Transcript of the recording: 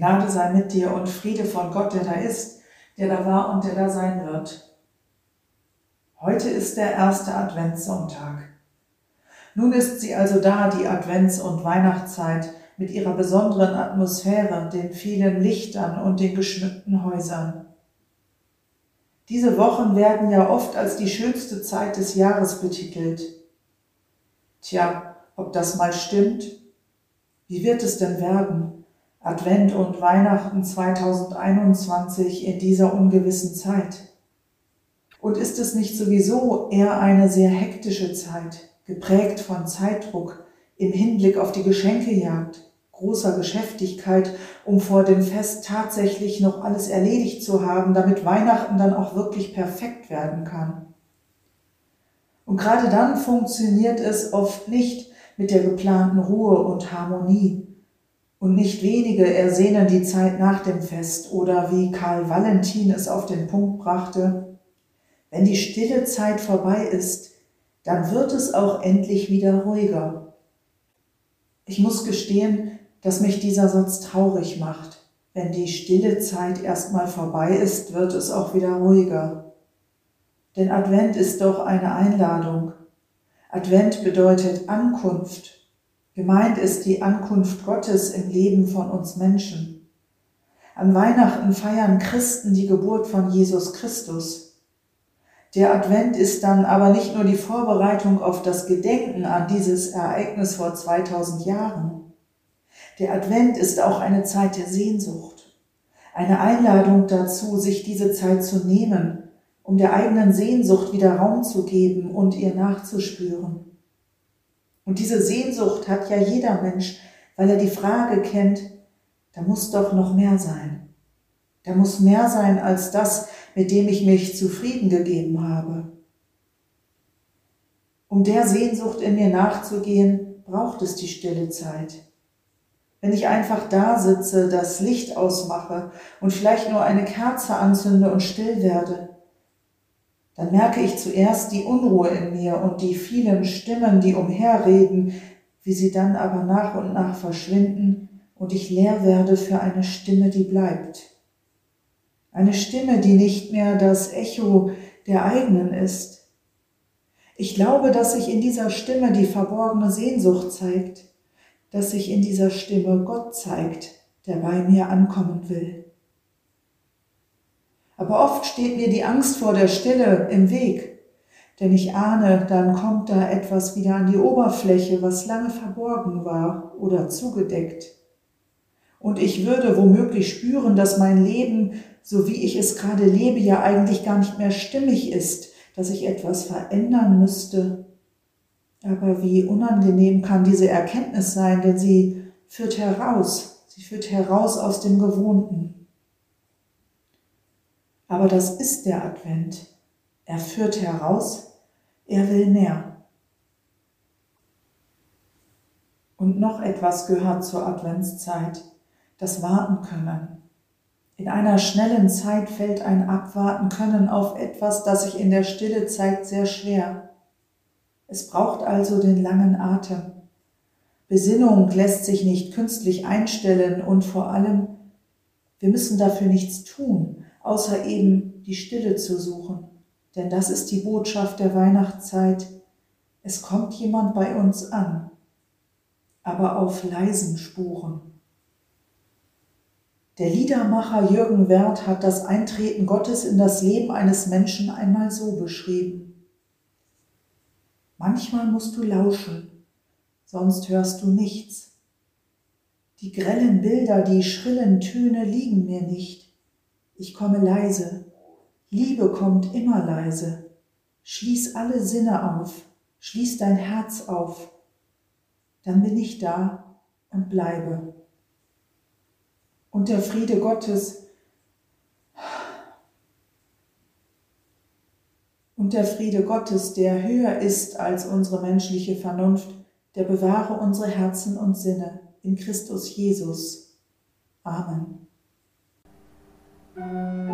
Gnade sei mit dir und Friede von Gott, der da ist, der da war und der da sein wird. Heute ist der erste Adventssonntag. Nun ist sie also da, die Advents- und Weihnachtszeit, mit ihrer besonderen Atmosphäre, den vielen Lichtern und den geschmückten Häusern. Diese Wochen werden ja oft als die schönste Zeit des Jahres betitelt. Tja, ob das mal stimmt? Wie wird es denn werden? Advent und Weihnachten 2021 in dieser ungewissen Zeit. Und ist es nicht sowieso eher eine sehr hektische Zeit, geprägt von Zeitdruck im Hinblick auf die Geschenkejagd, großer Geschäftigkeit, um vor dem Fest tatsächlich noch alles erledigt zu haben, damit Weihnachten dann auch wirklich perfekt werden kann? Und gerade dann funktioniert es oft nicht mit der geplanten Ruhe und Harmonie. Und nicht wenige ersehnen die Zeit nach dem Fest oder wie Karl Valentin es auf den Punkt brachte: Wenn die stille Zeit vorbei ist, dann wird es auch endlich wieder ruhiger. Ich muss gestehen, dass mich dieser Satz traurig macht. Wenn die stille Zeit erstmal vorbei ist, wird es auch wieder ruhiger. Denn Advent ist doch eine Einladung. Advent bedeutet Ankunft. Gemeint ist die Ankunft Gottes im Leben von uns Menschen. An Weihnachten feiern Christen die Geburt von Jesus Christus. Der Advent ist dann aber nicht nur die Vorbereitung auf das Gedenken an dieses Ereignis vor 2000 Jahren. Der Advent ist auch eine Zeit der Sehnsucht, eine Einladung dazu, sich diese Zeit zu nehmen, um der eigenen Sehnsucht wieder Raum zu geben und ihr nachzuspüren. Und diese Sehnsucht hat ja jeder Mensch, weil er die Frage kennt: Da muss doch noch mehr sein. Da muss mehr sein als das, mit dem ich mich zufrieden gegeben habe. Um der Sehnsucht in mir nachzugehen, braucht es die stille Zeit. Wenn ich einfach da sitze, das Licht ausmache und vielleicht nur eine Kerze anzünde und still werde, dann merke ich zuerst die Unruhe in mir und die vielen Stimmen, die umherreden, wie sie dann aber nach und nach verschwinden und ich leer werde für eine Stimme, die bleibt. Eine Stimme, die nicht mehr das Echo der eigenen ist. Ich glaube, dass sich in dieser Stimme die verborgene Sehnsucht zeigt, dass sich in dieser Stimme Gott zeigt, der bei mir ankommen will. Aber oft steht mir die Angst vor der Stille im Weg, denn ich ahne, dann kommt da etwas wieder an die Oberfläche, was lange verborgen war oder zugedeckt. Und ich würde womöglich spüren, dass mein Leben, so wie ich es gerade lebe, ja eigentlich gar nicht mehr stimmig ist, dass ich etwas verändern müsste. Aber wie unangenehm kann diese Erkenntnis sein, denn sie führt heraus aus dem Gewohnten. Aber das ist der Advent. Er führt heraus, er will mehr. Und noch etwas gehört zur Adventszeit: das Warten können. In einer schnellen Zeit fällt ein Abwarten können auf etwas, das sich in der Stille zeigt, sehr schwer. Es braucht also den langen Atem. Besinnung lässt sich nicht künstlich einstellen und vor allem, wir müssen dafür nichts tun, außer eben die Stille zu suchen. Denn das ist die Botschaft der Weihnachtszeit. Es kommt jemand bei uns an, aber auf leisen Spuren. Der Liedermacher Jürgen Werth hat das Eintreten Gottes in das Leben eines Menschen einmal so beschrieben: Manchmal musst du lauschen, sonst hörst du nichts. Die grellen Bilder, die schrillen Töne liegen mir nicht. Ich komme leise. Liebe kommt immer leise. Schließ alle Sinne auf, schließ dein Herz auf. Dann bin ich da und bleibe. Und der Friede Gottes, der höher ist als unsere menschliche Vernunft, der bewahre unsere Herzen und Sinne in Christus Jesus. Amen.